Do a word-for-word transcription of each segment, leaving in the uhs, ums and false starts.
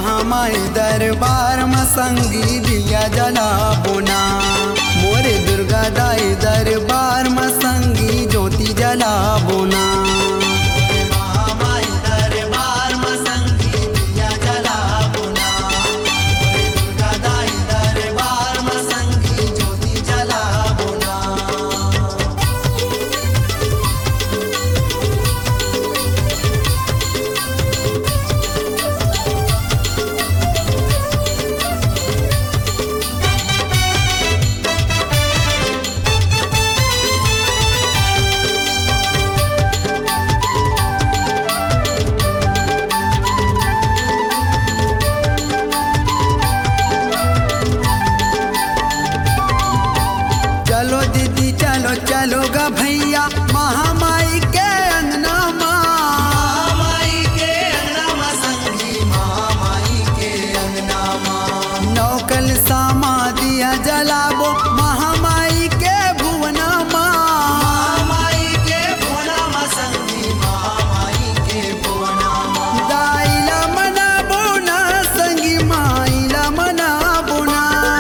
महामाई दरबार में संगी दिया जला बोना। मोरे दुर्गा दाई दरबार में संगी ज्योति जला बोना। चलो दीदी चलो चलो गा भैया महामाई के अंगना महामाई के अंगना मां संगी महामाई के अंगना मां। नौकल सामा दिया जलाबो महामाई के भुवना महामाई के भुवना मां संगी महामाई के भुवना मां। दाइला मना बोना संगी माइला मना बोना।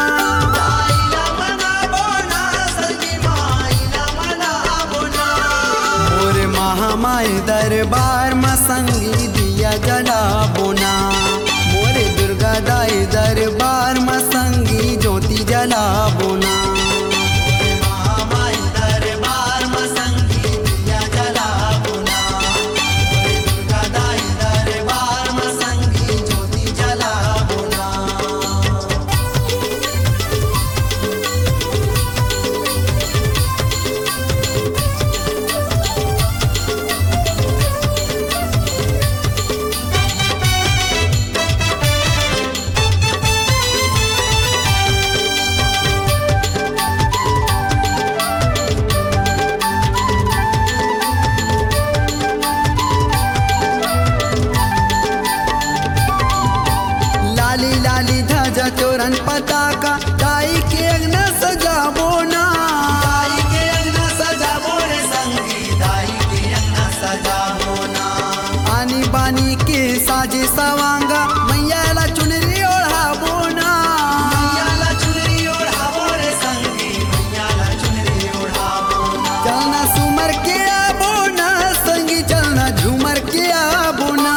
महामाई दरबार में संगी दिया जला बोना। मोरे दुर्गा दाई दरबार में संगी ज्योति जला बोना। महामाई दरबार में संगी दिया जला बोना। मोरे दुर्गा दाई दरबार में संगी ज्योति जला बोना। लाली लाली ध्वजा तोरण पताका दाई के अंगना सजाबो ना। दाई के अंगना सजाबो रे संगी दाई के अंगना सजाबो ना। आनी बानी के साजे सवांगा मैया ला चुनरी ओढ़ाबो ना। मैया ला चुनरी ओढ़ाबो रे संगी मैया ला चुनरी ओढ़ाबो ना। चलना सुमर के आबो ना संगी चलना झूमर के आबो ना।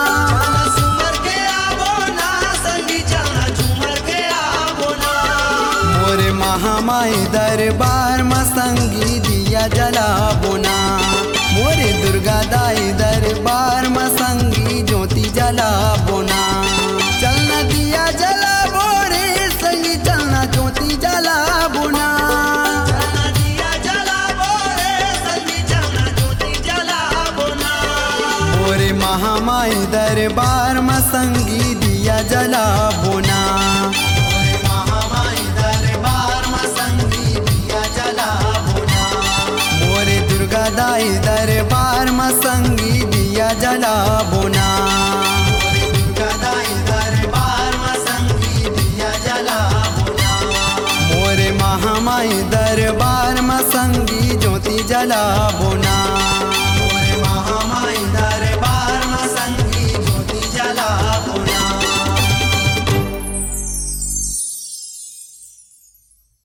महामाई दरबार में संगी दिया जला बोना। मोरे दुर्गा दाई दरबार में संगी ज्योति जला बोना। चलना दिया जला बोरे संगी चलना ज्योति जला बोना। चलना दिया जला बोरे संगी चलना ज्योति जला बोना। मोरे महामाई दरबार में संगी दिया जला बोना। दाई दरबार में संगी दिया जला बोना। दुर्गा दाई दरबार में संगी दिया जला बोना। मोरे महामाई दरबार में संगी ज्योति जला बोना।